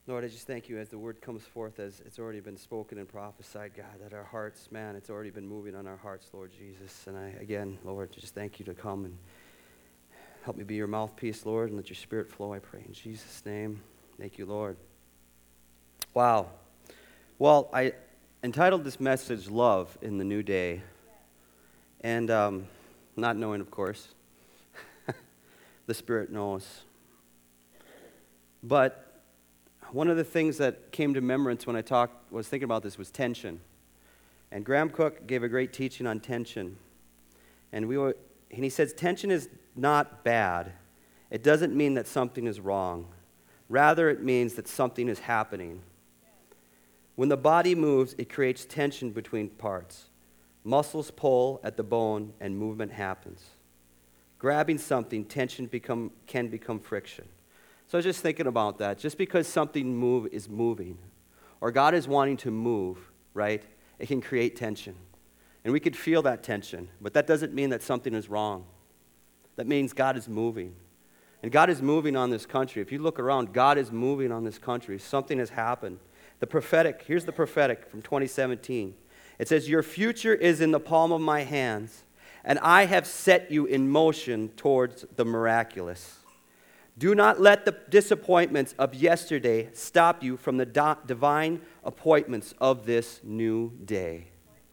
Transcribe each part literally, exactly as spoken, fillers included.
Lord, I just thank you as the word comes forth, as it's already been spoken and prophesied, God, that our hearts, man, it's already been moving on our hearts, Lord Jesus. And I, again, Lord, just thank you to come and help me be your mouthpiece, Lord, and let your spirit flow, I pray in Jesus' name. Thank you, Lord. Wow. Well, I entitled this message, Love in the New Day. And um, not knowing, of course, the Spirit knows. But one of the things that came to remembrance when I talked, was thinking about this, was tension. And Graham Cook gave a great teaching on tension. And we were, and he says, tension is not bad. It doesn't mean that something is wrong. Rather, it means that something is happening. When the body moves, it creates tension between parts. Muscles pull at the bone, and movement happens. Grabbing something, tension become, can become friction. So I was just thinking about that. Just because something move is moving, or God is wanting to move, right, it can create tension. And we could feel that tension, but that doesn't mean that something is wrong. That means God is moving. And God is moving on this country. If you look around, God is moving on this country. Something has happened. The prophetic, here's the prophetic from twenty seventeen. It says, your future is in the palm of my hands, and I have set you in motion towards the miraculous. Do not let the disappointments of yesterday stop you from the do- divine appointments of this new day.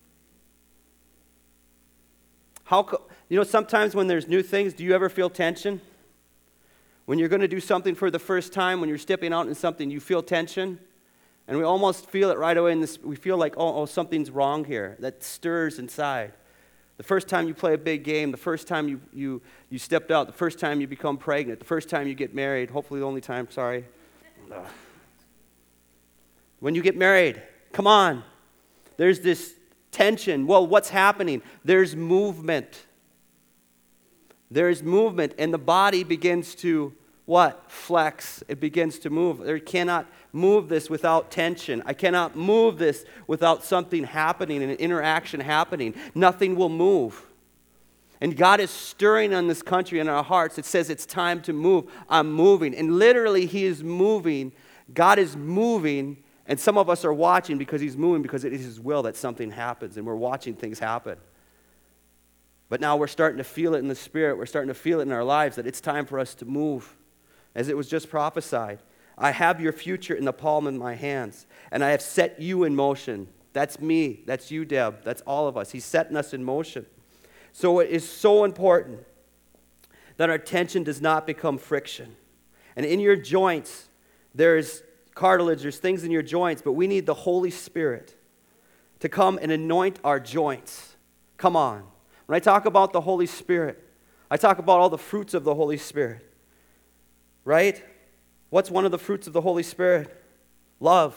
How co- you know, sometimes when there's new things, do you ever feel tension? When you're going to do something for the first time, when you're stepping out in something, you feel tension? And we almost feel it right away. In this, we feel like, oh, oh, something's wrong here. That stirs inside. The first time you play a big game, the first time you, you, you stepped out, the first time you become pregnant, the first time you get married, hopefully the only time, sorry. When you get married, come on. There's this tension. Well, what's happening? There's movement. There's movement, and the body begins to, what? Flex. It begins to move. There cannot move this without tension. I cannot move this without something happening, an interaction happening. Nothing will move. And God is stirring on this country and our hearts. It says it's time to move. I'm moving. And literally, He is moving. God is moving. And some of us are watching because He's moving, because it is His will that something happens. And we're watching things happen. But now we're starting to feel it in the Spirit. We're starting to feel it in our lives that it's time for us to move. As it was just prophesied, I have your future in the palm of my hands, and I have set you in motion. That's me. That's you, Deb. That's all of us. He's setting us in motion. So it is so important that our tension does not become friction. And in your joints, there's cartilage, there's things in your joints, but we need the Holy Spirit to come and anoint our joints. Come on. When I talk about the Holy Spirit, I talk about all the fruits of the Holy Spirit. Right? What's one of the fruits of the Holy Spirit? Love,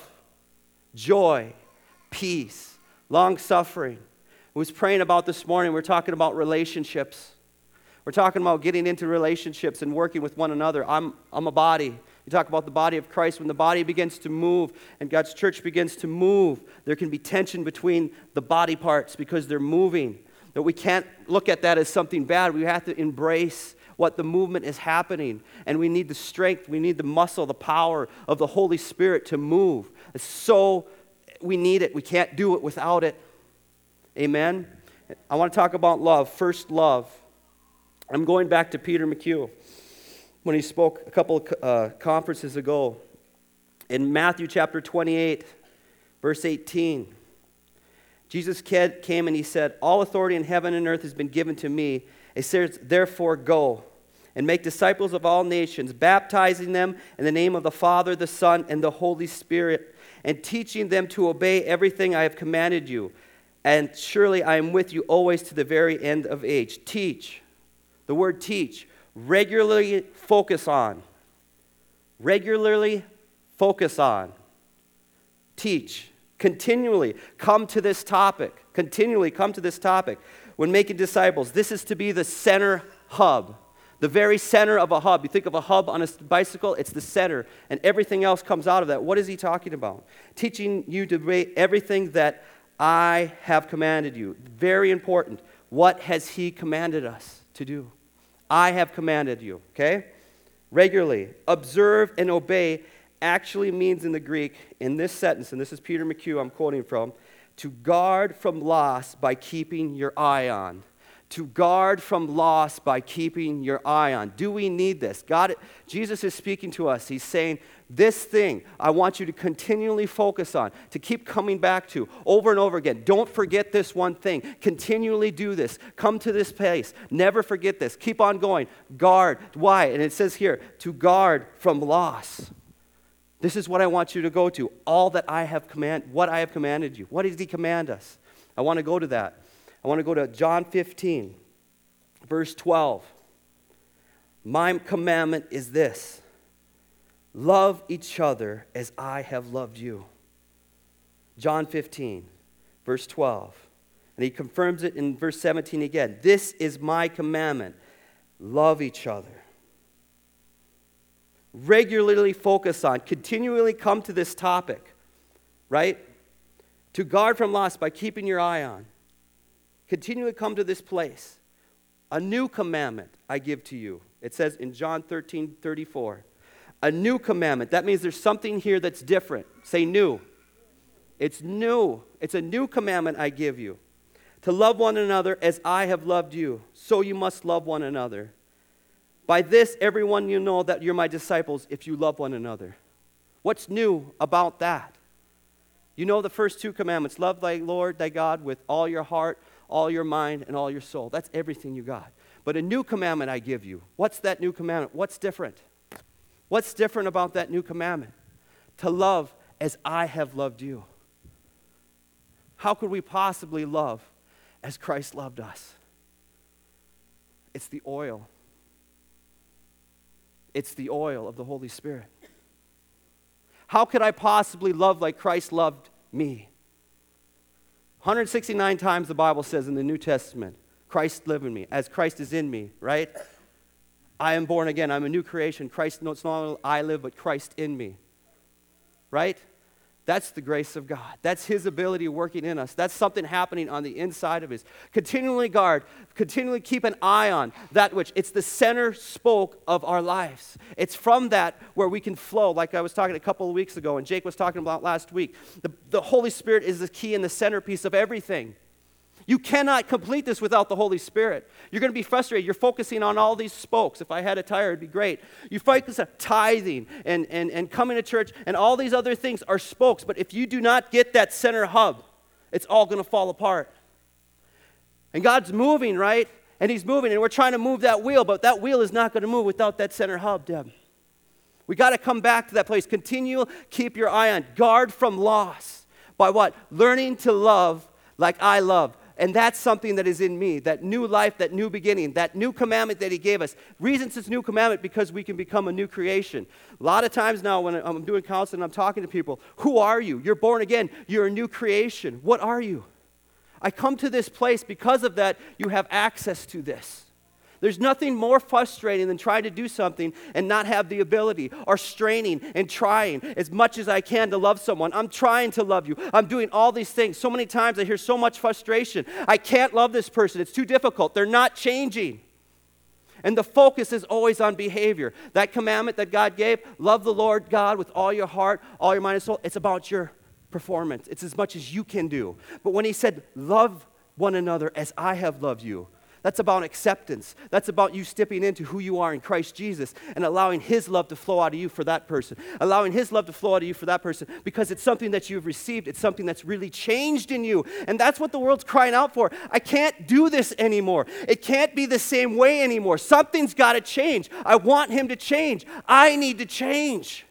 joy, peace, long-suffering. I was praying about this morning, we're talking about relationships. We're talking about getting into relationships and working with one another. I'm, I'm a body. You talk about the body of Christ. When the body begins to move and God's church begins to move, there can be tension between the body parts because they're moving. That we can't look at that as something bad. We have to embrace what the movement is happening. And we need the strength, we need the muscle, the power of the Holy Spirit to move. It's so, we need it. We can't do it without it. Amen? I want to talk about love, first love. I'm going back to Peter McHugh when he spoke a couple of uh, conferences ago. In Matthew chapter twenty-eight, verse eighteen, Jesus came and He said, all authority in heaven and earth has been given to me. It says, therefore go and make disciples of all nations, baptizing them in the name of the Father, the Son, and the Holy Spirit, and teaching them to obey everything I have commanded you. And surely I am with you always to the very end of age. Teach. The word teach. Regularly focus on. Regularly focus on. Teach. Continually come to this topic. Continually come to this topic. When making disciples, this is to be the center hub. The very center of a hub. You think of a hub on a bicycle, it's the center. And everything else comes out of that. What is he talking about? Teaching you to obey everything that I have commanded you. Very important. What has he commanded us to do? I have commanded you, okay? Regularly. Observe and obey actually means in the Greek, in this sentence, and this is Peter McHugh I'm quoting from, to guard from loss by keeping your eye on. To guard from loss by keeping your eye on. Do we need this? God, Jesus is speaking to us. He's saying, this thing I want you to continually focus on, to keep coming back to over and over again. Don't forget this one thing. Continually do this. Come to this place. Never forget this. Keep on going. Guard. Why? And it says here, to guard from loss. This is what I want you to go to. All that I have command, what I have commanded you. What does he command us? I want to go to that. I want to go to John fifteen, verse twelve. My commandment is this: love each other as I have loved you. John fifteen, verse twelve. And he confirms it in verse seventeen again. This is my commandment: love each other. Regularly focus on, continually come to this topic, right? To guard from loss by keeping your eye on. Continually come to this place. A new commandment I give to you. It says in John thirteen thirty-four. A new commandment. That means there's something here that's different. Say new. It's new. It's a new commandment I give you. To love one another as I have loved you. So you must love one another. By this, everyone you know that you're my disciples if you love one another. What's new about that? You know the first two commandments. Love thy Lord, thy God, with all your heart, all your mind, and all your soul. That's everything you got. But a new commandment I give you. What's that new commandment? What's different? What's different about that new commandment? To love as I have loved you. How could we possibly love as Christ loved us? It's the oil. It's the oil of the Holy Spirit. How could I possibly love like Christ loved me? one hundred sixty-nine times the Bible says in the New Testament, Christ live in me, as Christ is in me, right? I am born again. I'm a new creation. Christ, no, it's not only I live, but Christ in me, right? That's the grace of God. That's his ability working in us. That's something happening on the inside of us. Continually guard, continually keep an eye on that which, it's the center spoke of our lives. It's from that where we can flow, like I was talking a couple of weeks ago and Jake was talking about last week. The, the Holy Spirit is the key and the centerpiece of everything. You cannot complete this without the Holy Spirit. You're going to be frustrated. You're focusing on all these spokes. If I had a tire, it'd be great. You focus on tithing and, and, and coming to church, and all these other things are spokes. But if you do not get that center hub, it's all going to fall apart. And God's moving, right? And he's moving, and we're trying to move that wheel, but that wheel is not going to move without that center hub, Deb. We got to come back to that place. Continue, keep your eye on. Guard from loss. By what? Learning to love like I love. And that's something that is in me, that new life, that new beginning, that new commandment that he gave us. Reasons it's new commandment because we can become a new creation. A lot of times now when I'm doing counseling, I'm talking to people, who are you? You're born again. You're a new creation. What are you? I come to this place because of that. You have access to this. There's nothing more frustrating than trying to do something and not have the ability, or straining and trying as much as I can to love someone. I'm trying to love you. I'm doing all these things. So many times I hear so much frustration. I can't love this person. It's too difficult. They're not changing. And the focus is always on behavior. That commandment that God gave, love the Lord God with all your heart, all your mind and soul, it's about your performance. It's as much as you can do. But when he said, love one another as I have loved you, that's about acceptance. That's about you stepping into who you are in Christ Jesus and allowing his love to flow out of you for that person. Allowing his love to flow out of you for that person because it's something that you've received. It's something that's really changed in you. And that's what the world's crying out for. I can't do this anymore. It can't be the same way anymore. Something's got to change. I want him to change. I need to change.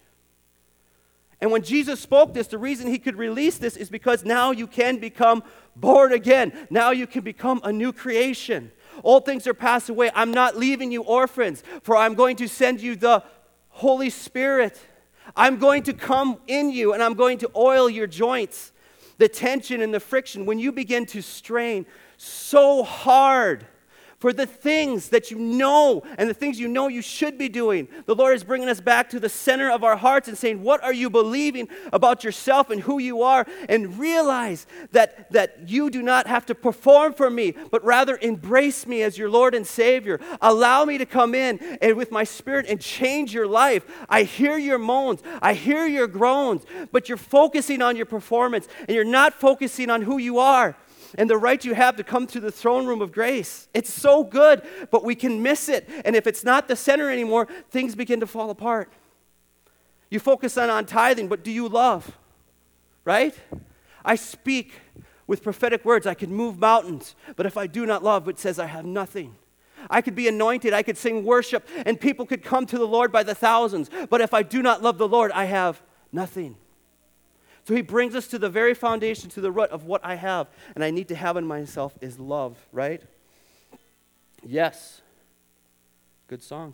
And when Jesus spoke this, the reason he could release this is because now you can become born again. Now you can become a new creation. Old things are passed away. I'm not leaving you orphans, for I'm going to send you the Holy Spirit. I'm going to come in you, and I'm going to oil your joints. The tension and the friction, when you begin to strain so hard for the things that you know and the things you know you should be doing. The Lord is bringing us back to the center of our hearts and saying, what are you believing about yourself and who you are? And realize that, that you do not have to perform for me, but rather embrace me as your Lord and Savior. Allow me to come in and with my Spirit and change your life. I hear your moans. I hear your groans, but you're focusing on your performance and you're not focusing on who you are and the right you have to come to the throne room of grace. It's so good, but we can miss it. And if it's not the center anymore, things begin to fall apart. You focus on, on tithing, but do you love? Right? I speak with prophetic words. I could move mountains, but if I do not love, it says I have nothing. I could be anointed. I could sing worship, and people could come to the Lord by the thousands. But if I do not love the Lord, I have nothing. So he brings us to the very foundation, to the root of what I have, and I need to have in myself is love, right? Yes. Good song.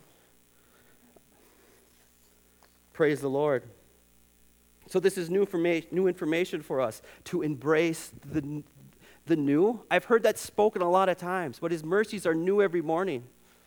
Praise the Lord. So this is new information, new information for us, to embrace the, the new. I've heard that spoken a lot of times, but his mercies are new every morning.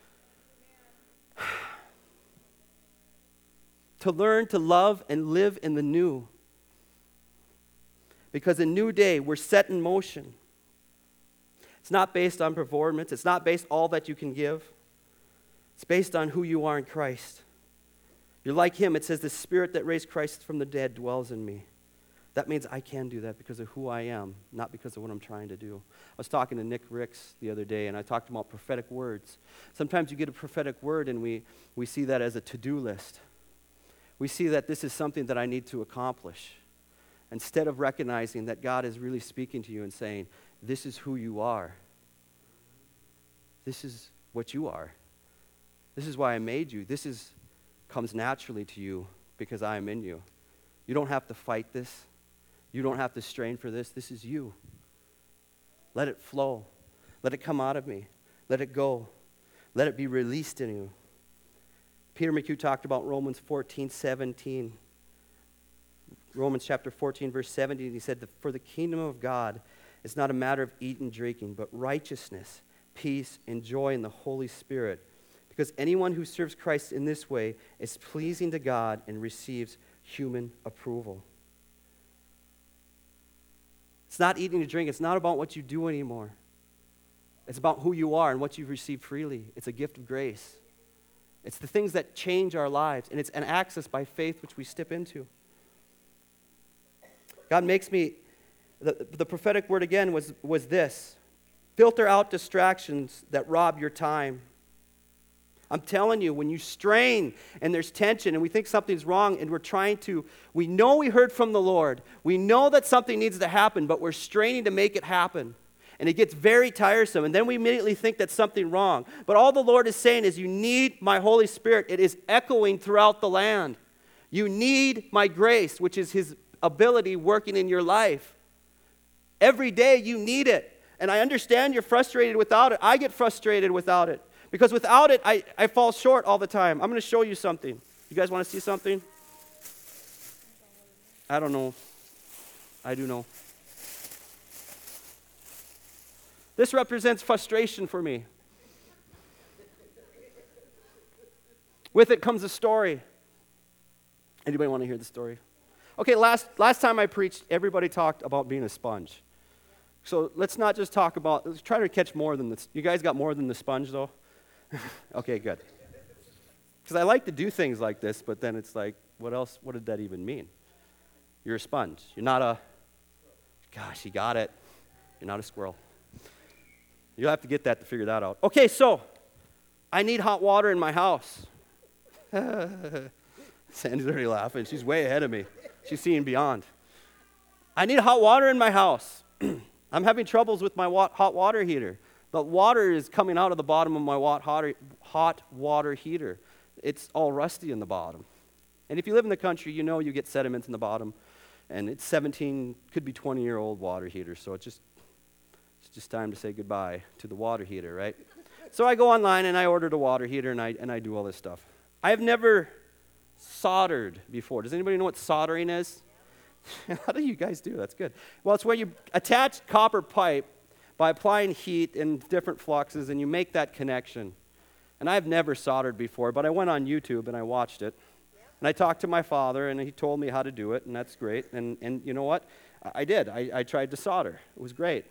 To learn to love and live in the new. Because a new day, we're set in motion. It's not based on performance. It's not based all that you can give. It's based on who you are in Christ. You're like him. It says, the Spirit that raised Christ from the dead dwells in me. That means I can do that because of who I am, not because of what I'm trying to do. I was talking to Nick Ricks the other day, and I talked about prophetic words. Sometimes you get a prophetic word, and we, we see that as a to-do list. We see that this is something that I need to accomplish. Instead of recognizing that God is really speaking to you and saying, this is who you are. This is what you are. This is why I made you. This is comes naturally to you because I am in you. You don't have to fight this. You don't have to strain for this. This is you. Let it flow. Let it come out of me. Let it go. Let it be released in you. Peter McHugh talked about Romans fourteen seventeen. Romans chapter fourteen, verse seventeen, he said, for the kingdom of God is not a matter of eating and drinking, but righteousness, peace, and joy in the Holy Spirit. Because anyone who serves Christ in this way is pleasing to God and receives human approval. It's not eating and drinking. It's not about what you do anymore. It's about who you are and what you've received freely. It's a gift of grace. It's the things that change our lives, and it's an access by faith which we step into. God makes me, the, the prophetic word again was, was this. Filter out distractions that rob your time. I'm telling you, when you strain and there's tension and we think something's wrong and we're trying to, we know we heard from the Lord. We know that something needs to happen, but we're straining to make it happen. And it gets very tiresome. And then we immediately think that's something wrong. But all the Lord is saying is you need my Holy Spirit. It is echoing throughout the land. You need my grace, which is his ability working in your life. Every day you need it. And I understand you're frustrated without it. I get frustrated without it. Because without it, I, I fall short all the time. I'm going to show you something. You guys want to see something? I don't know. I do know. This represents frustration for me. With it comes a story. Anybody want to hear the story? Okay, last, last time I preached, everybody talked about being a sponge. So let's not just talk about, let's try to catch more than this. You guys got more than the sponge, though? Okay, good. Because I like to do things like this, but then it's like, what else, what did that even mean? You're a sponge. You're not a, gosh, you got it. You're not a squirrel. You'll have to get that to figure that out. Okay, so I need hot water in my house. Sandy's already laughing. She's way ahead of me. She's seeing beyond. I need hot water in my house. I'm having troubles with my wa- hot water heater. The water is coming out of the bottom of my hot water heater. It's all rusty in the bottom. And if you live in the country, you know you get sediment in the bottom. And it's seventeen, could be twenty-year-old water heater. So it's just, it's just time to say goodbye to the water heater, right? So I go online and I ordered a water heater and I, and I do all this stuff. I have never soldered before. Does anybody know what soldering is? How do you guys do? That's good. Well, it's where you attach copper pipe, by applying heat in different fluxes, and you make that connection. And I've never soldered before, but I went on YouTube and I watched it. And I talked to my father, and he told me how to do it, and that's great. And, and you know what? I, I did. I, I tried to solder. It was great.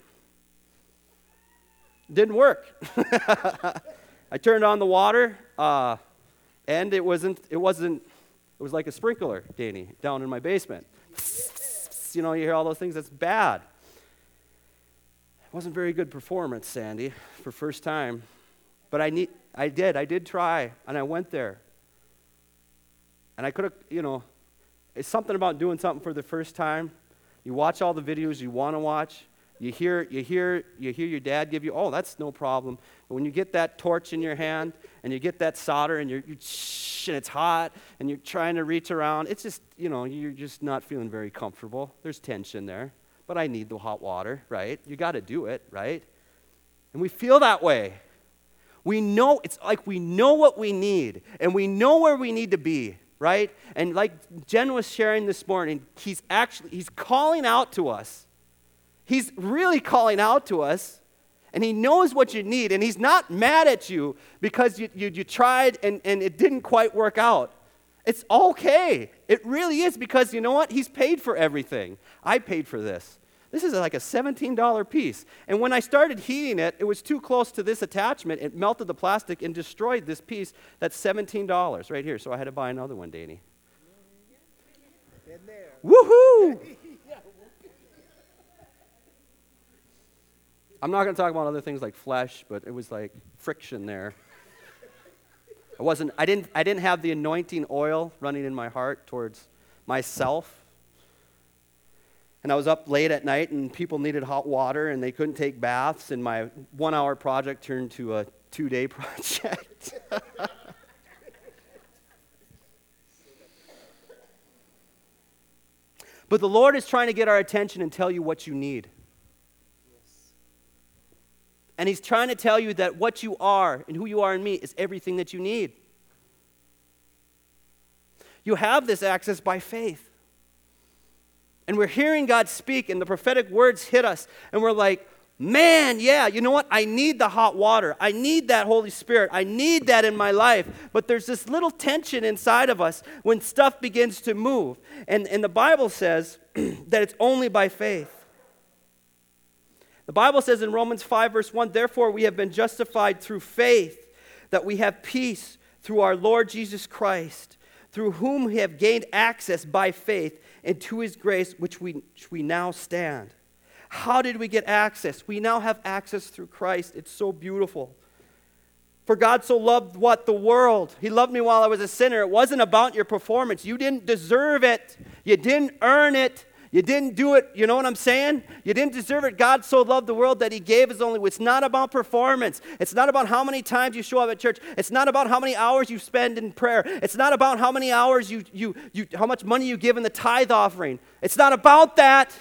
Didn't work. I turned on the water, uh, and it wasn't, it wasn't, it was like a sprinkler, Danny, down in my basement. You know, you hear all those things. That's bad. It wasn't very good performance, Sandy, for first time. But I need, I did. I did try, and I went there. And I could have, you know, it's something about doing something for the first time. You watch all the videos you want to watch. You hear, you hear, you hear your dad give you, oh, that's no problem. But when you get that torch in your hand and you get that solder and you're, you're and it's hot and you're trying to reach around, it's just, you know, you're just not feeling very comfortable. There's tension there. But I need the hot water, right? You got to do it, right? And we feel that way. We know, it's like we know what we need and we know where we need to be, right? And like Jen was sharing this morning, he's actually, he's calling out to us. He's really calling out to us, and he knows what you need, and he's not mad at you because you, you, you tried and, and it didn't quite work out. It's okay. It really is, because you know what? He's paid for everything. I paid for this. This is like a seventeen dollar piece. And when I started heating it, it was too close to this attachment. It melted the plastic and destroyed this piece. That's seventeen dollars right here. So I had to buy another one, Danny. Been there. Woohoo! I'm not going to talk about other things like flesh, but it was like friction there. I wasn't, I didn't, I didn't have the anointing oil running in my heart towards myself. And I was up late at night, and people needed hot water, and they couldn't take baths, and my one-hour project turned to a two-day project. But the Lord is trying to get our attention and tell you what you need. And he's trying to tell you that what you are and who you are in me is everything that you need. You have this access by faith. And we're hearing God speak, and the prophetic words hit us, and we're like, man, yeah, you know what? I need the hot water. I need that Holy Spirit. I need that in my life. But there's this little tension inside of us when stuff begins to move. And, and the Bible says that it's only by faith. The Bible says in Romans five, verse one, therefore we have been justified through faith, that we have peace through our Lord Jesus Christ, through whom we have gained access by faith into his grace, which we, which we now stand. How did we get access? We now have access through Christ. It's so beautiful. For God so loved what? The world. He loved me while I was a sinner. It wasn't about your performance. You didn't deserve it. You didn't earn it. You didn't do it, you know what I'm saying? You didn't deserve it. God so loved the world that he gave his only. It's not about performance. It's not about how many times you show up at church. It's not about how many hours you spend in prayer. It's not about how many hours you, you, you how much money you give in the tithe offering. It's not about that.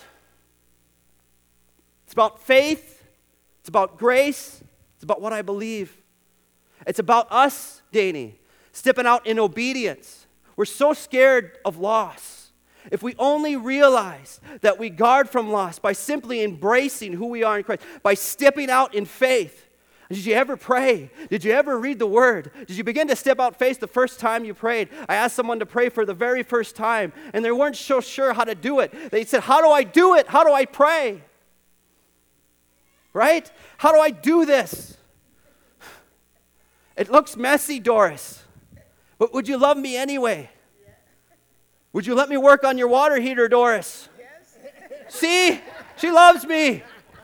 It's about faith. It's about grace. It's about what I believe. It's about us, Danny, stepping out in obedience. We're so scared of loss. If we only realize that we guard from loss by simply embracing who we are in Christ, by stepping out in faith. Did you ever pray? Did you ever read the Word? Did you begin to step out faith the first time you prayed? I asked someone to pray for the very first time, and they weren't so sure how to do it. They said, how do I do it? How do I pray? Right? How do I do this? It looks messy, Doris, but would you love me anyway? Would you let me work on your water heater, Doris? Yes. See? She loves me.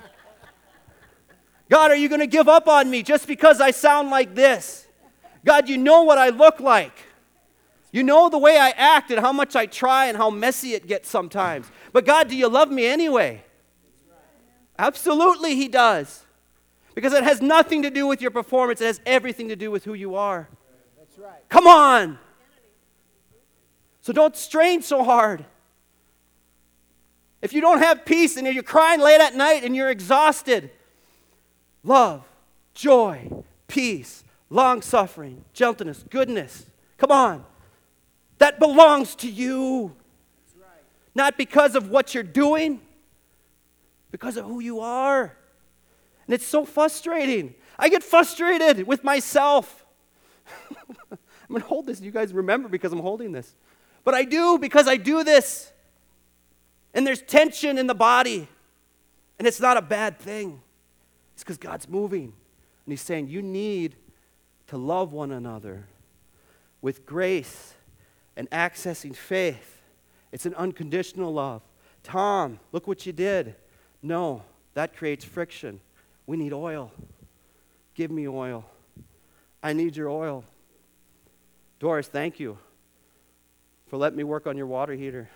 God, are you going to give up on me just because I sound like this? God, you know what I look like. You know the way I act and how much I try and how messy it gets sometimes. But God, do you love me anyway? Absolutely he does. Because it has nothing to do with your performance. It has everything to do with who you are. That's right. Come on. So don't strain so hard. If you don't have peace and you're crying late at night and you're exhausted, love, joy, peace, long-suffering, gentleness, goodness. Come on. That belongs to you. That's right. Not because of what you're doing, because of who you are. And it's so frustrating. I get frustrated with myself. I'm going to hold this. You guys remember because I'm holding this. But I do because I do this. And there's tension in the body. And it's not a bad thing. It's because God's moving. And he's saying, you need to love one another with grace and accessing faith. It's an unconditional love. Tom, look what you did. No, that creates friction. We need oil. Give me oil. I need your oil. Doris, thank you for letting me work on your water heater.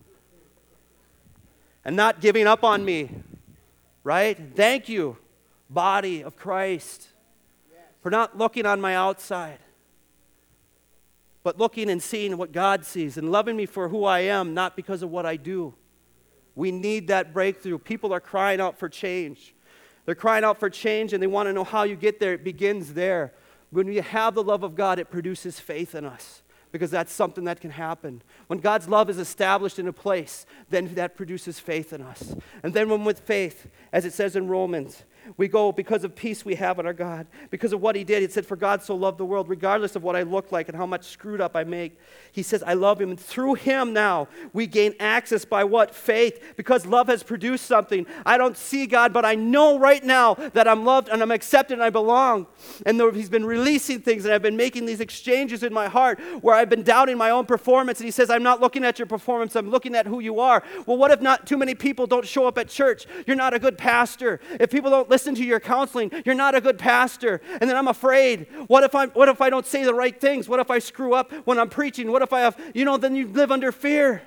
And not giving up on me, right? Thank you, body of Christ, for not looking on my outside, but looking and seeing what God sees and loving me for who I am, not because of what I do. We need that breakthrough. People are crying out for change. They're crying out for change, and they want to know how you get there. It begins there. When we have the love of God, it produces faith in us, because that's something that can happen. When God's love is established in a place, then that produces faith in us. And then when with faith, as it says in Romans, we go because of peace we have in our God, because of what he did. It said, for God so loved the world, regardless of what I look like and how much screwed up I make. He says, I love him. And through him now, we gain access by what? Faith. Because love has produced something. I don't see God, but I know right now that I'm loved and I'm accepted and I belong. And there, he's been releasing things, and I've been making these exchanges in my heart where I've been doubting my own performance. And he says, I'm not looking at your performance, I'm looking at who you are. Well, what if not too many people don't show up at church? You're not a good pastor. If people don't listen to your counseling, you're not a good pastor. And then I'm afraid, what if I what if I don't say the right things? What if I screw up when I'm preaching? What if I have, you know, then you live under fear.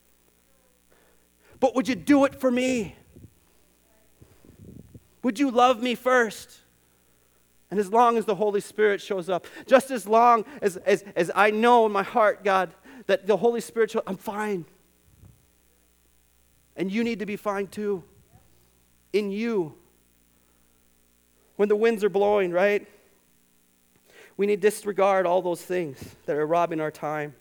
But would you do it for me? Would you love me first? And as long as the Holy Spirit shows up, just as long as, as, as I know in my heart, God, that the Holy Spirit shows up, I'm fine. And you need to be fine too. In you. When the winds are blowing, right? We need to disregard all those things that are robbing our time.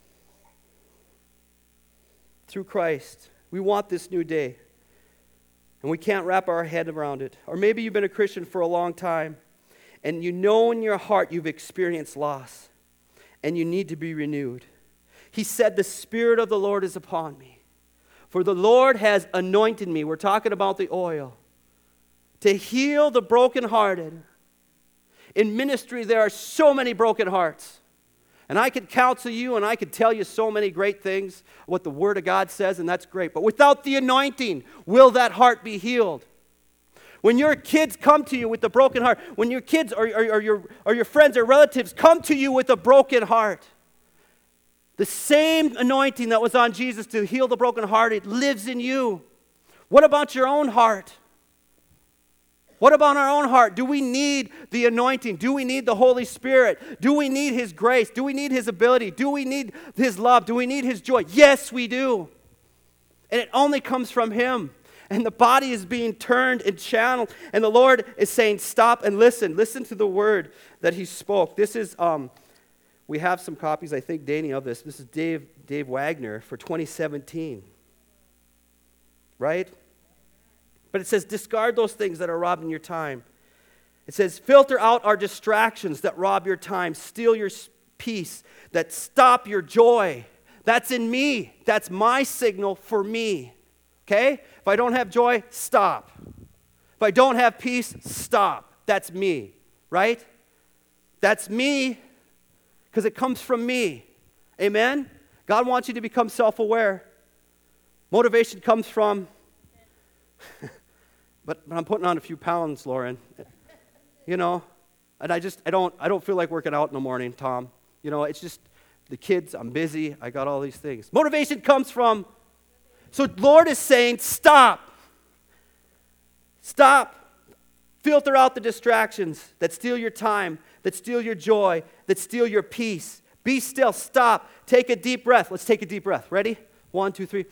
Through Christ, we want this new day. And we can't wrap our head around it. Or maybe you've been a Christian for a long time, and you know in your heart you've experienced loss, and you need to be renewed. He said, the Spirit of the Lord is upon me. For the Lord has anointed me. We're talking about the oil. To heal the brokenhearted. In ministry, there are so many broken hearts. And I could counsel you, and I could tell you so many great things, what the Word of God says, and that's great. But without the anointing, will that heart be healed? When your kids come to you with a broken heart, when your kids or, or, or, your, or your friends or relatives come to you with a broken heart, the same anointing that was on Jesus to heal the brokenhearted lives in you. What about your own heart? What about our own heart? Do we need the anointing? Do we need the Holy Spirit? Do we need His grace? Do we need His ability? Do we need His love? Do we need His joy? Yes, we do. And it only comes from Him. And the body is being turned and channeled. And the Lord is saying, stop and listen. Listen to the word that He spoke. This is, um, we have some copies, I think, Danny, of this. This is Dave, Dave Wagner for twenty seventeen. Right? But it says, discard those things that are robbing your time. It says, filter out our distractions that rob your time, steal your peace, that stop your joy. That's in me. That's my signal for me. Okay? If I don't have joy, stop. If I don't have peace, stop. That's me. Right? That's me because it comes from me. Amen? God wants you to become self-aware. Motivation comes from... But, but I'm putting on a few pounds, Lauren. You know, and I just, I don't, I don't feel like working out in the morning, Tom. You know, it's just the kids, I'm busy, I got all these things. Motivation comes from, so Lord is saying, stop. Stop. Filter out the distractions that steal your time, that steal your joy, that steal your peace. Be still, stop. Take a deep breath. Let's take a deep breath. Ready? One, two, three.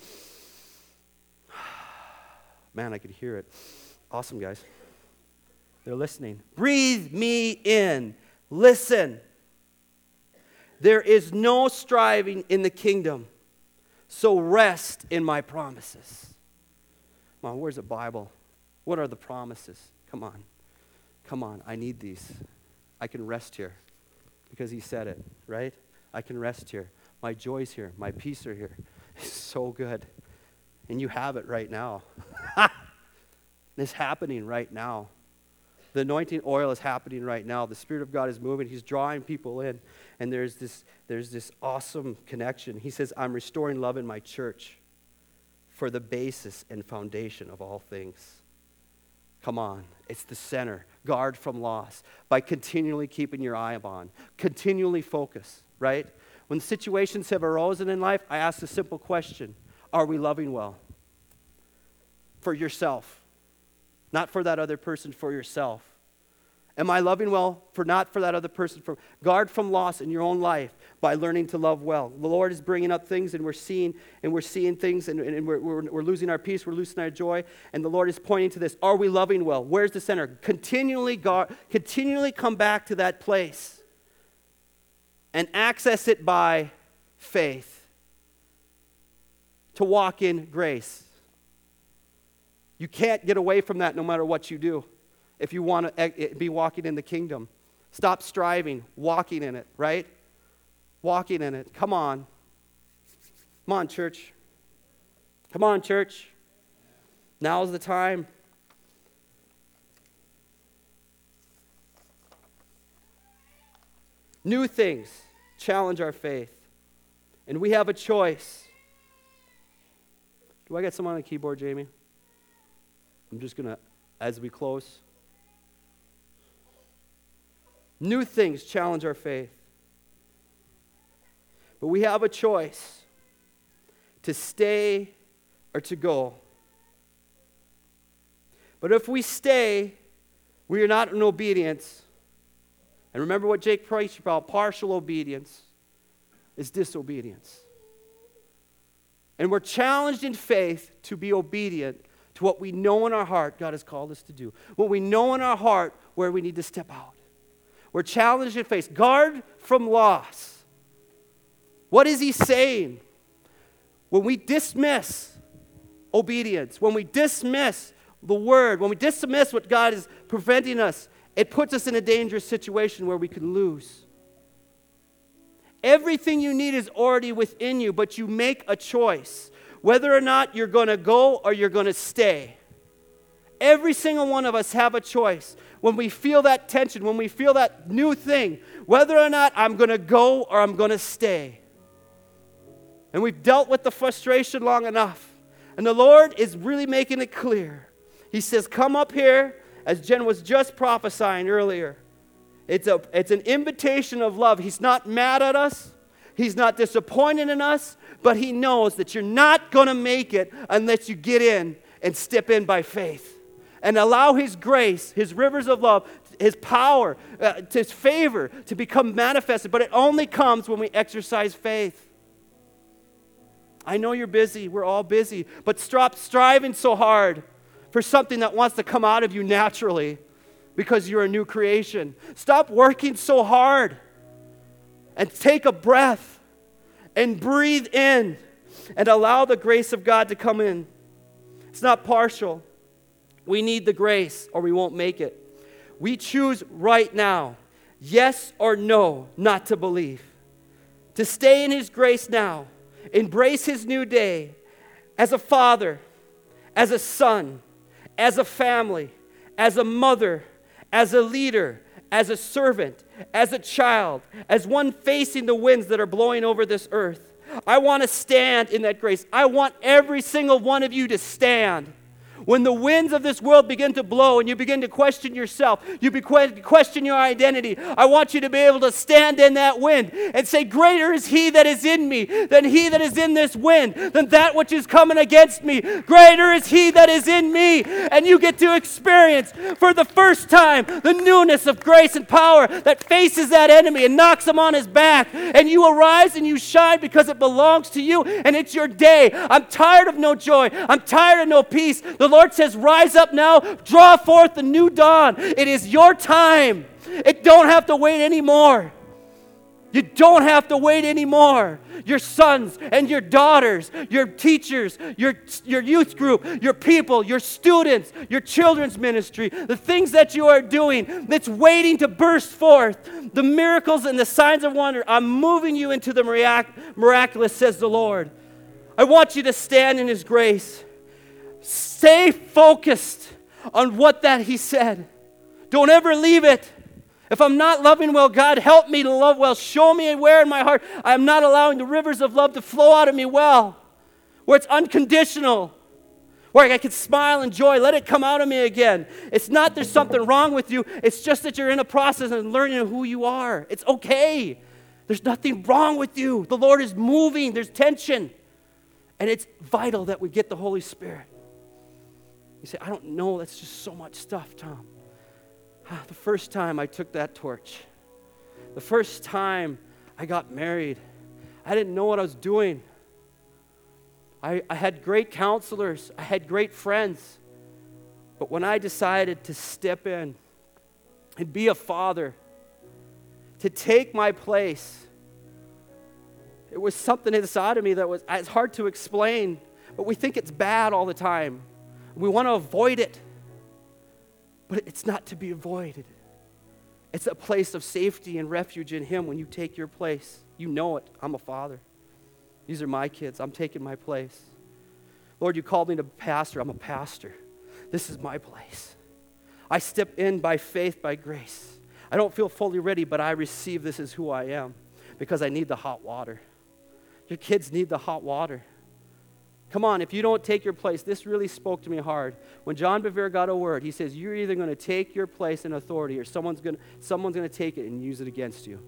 Man, I could hear it. Awesome, guys. They're listening. Breathe me in. Listen. There is no striving in the kingdom, so rest in my promises. Come on, where's the Bible? What are the promises? Come on. Come on. I need these. I can rest here because he said it, right? I can rest here. My joy's here. My peace are here. It's so good. And you have it right now. It's happening right now. The anointing oil is happening right now. The Spirit of God is moving. He's drawing people in. And there's this, there's this awesome connection. He says, I'm restoring love in my church for the basis and foundation of all things. Come on. It's the center. Guard from loss. By continually keeping your eye on. Continually focus, right? When situations have arisen in life, I ask a simple question. Are we loving well? For yourself. Not for that other person, for yourself. Am I loving well for not for that other person? For guard from loss in your own life by learning to love well. The Lord is bringing up things, and we're seeing and we're seeing things, and, and we're, we're, we're losing our peace, we're losing our joy, and the Lord is pointing to this. Are we loving well? Where's the center? Continually guard, continually come back to that place and access it by faith to walk in grace. You can't get away from that no matter what you do if you want to be walking in the kingdom. Stop striving, walking in it, right? Walking in it. Come on. Come on, church. Come on, church. Now's the time. New things challenge our faith. And we have a choice. Do I get someone on the keyboard, Jamie? I'm just going to, as we close. New things challenge our faith. But we have a choice to stay or to go. But if we stay, we are not in obedience. And remember what Jake preached about, partial obedience is disobedience. And we're challenged in faith to be obedient to what we know in our heart God has called us to do. What we know in our heart where we need to step out. We're challenged in faith. Guard from loss. What is he saying? When we dismiss obedience, when we dismiss the word, when we dismiss what God is preventing us, it puts us in a dangerous situation where we can lose. Everything you need is already within you, but you make a choice whether or not you're going to go or you're going to stay. Every single one of us have a choice. When we feel that tension, when we feel that new thing, whether or not I'm going to go or I'm going to stay. And we've dealt with the frustration long enough. And the Lord is really making it clear. He says, come up here, as Jen was just prophesying earlier. It's, a, it's an invitation of love. He's not mad at us. He's not disappointed in us. But he knows that you're not going to make it unless you get in and step in by faith. And allow his grace, his rivers of love, his power, uh, his favor to become manifested. But it only comes when we exercise faith. I know you're busy. We're all busy. But stop striving so hard for something that wants to come out of you naturally because you're a new creation. Stop working so hard and take a breath and breathe in and allow the grace of God to come in. It's not partial. We need the grace or we won't make it. We choose right now, yes or no, not to believe. To stay in his grace now. Embrace his new day as a father, as a son, as a family, as a mother, as a leader, as a servant, as a child, as one facing the winds that are blowing over this earth. I want to stand in that grace. I want every single one of you to stand. When the winds of this world begin to blow and you begin to question yourself, you be question your identity, I want you to be able to stand in that wind and say, greater is he that is in me than he that is in this wind, than that which is coming against me. Greater is he that is in me. And you get to experience for the first time the newness of grace and power that faces that enemy and knocks him on his back. And you arise and you shine because it belongs to you and it's your day. I'm tired of no joy. I'm tired of no peace. The Lord says, rise up now, draw forth the new dawn. It is your time. It don't have to wait anymore. You don't have to wait anymore. Your sons and your daughters, your teachers, your, your youth group, your people, your students, your children's ministry, the things that you are doing that's waiting to burst forth, the miracles and the signs of wonder, I'm moving you into the mirac- miraculous, says the Lord. I want you to stand in His grace. Stay focused on what that He said. Don't ever leave it. If I'm not loving well, God, help me to love well. Show me where in my heart I am not allowing the rivers of love to flow out of me well, where it's unconditional, where I can smile and joy. Let it come out of me again. It's not there's something wrong with you. It's just that you're in a process of learning who you are. It's okay. There's nothing wrong with you. The Lord is moving. There's tension. And it's vital that we get the Holy Spirit. You say, I don't know. That's just so much stuff, Tom. The first time I took that torch, the first time I got married, I didn't know what I was doing. I, I had great counselors. I had great friends. But when I decided to step in and be a father, to take my place, it was something inside of me that was, it's hard to explain, but we think it's bad all the time. We want to avoid it. But it's not to be avoided. It's a place of safety and refuge in Him when you take your place. You know it. I'm a father. These are my kids. I'm taking my place. Lord, you called me to pastor. I'm a pastor. This is my place. I step in by faith, by grace. I don't feel fully ready, but I receive this as who I am because I need the hot water. Your kids need the hot water. Come on, if you don't take your place, this really spoke to me hard. When John Bevere got a word, he says, you're either going to take your place in authority or someone's going to, someone's going to take it and use it against you.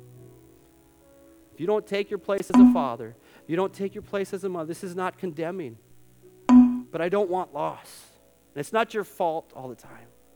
If you don't take your place as a father, if you don't take your place as a mother, this is not condemning. But I don't want loss. And it's not your fault all the time.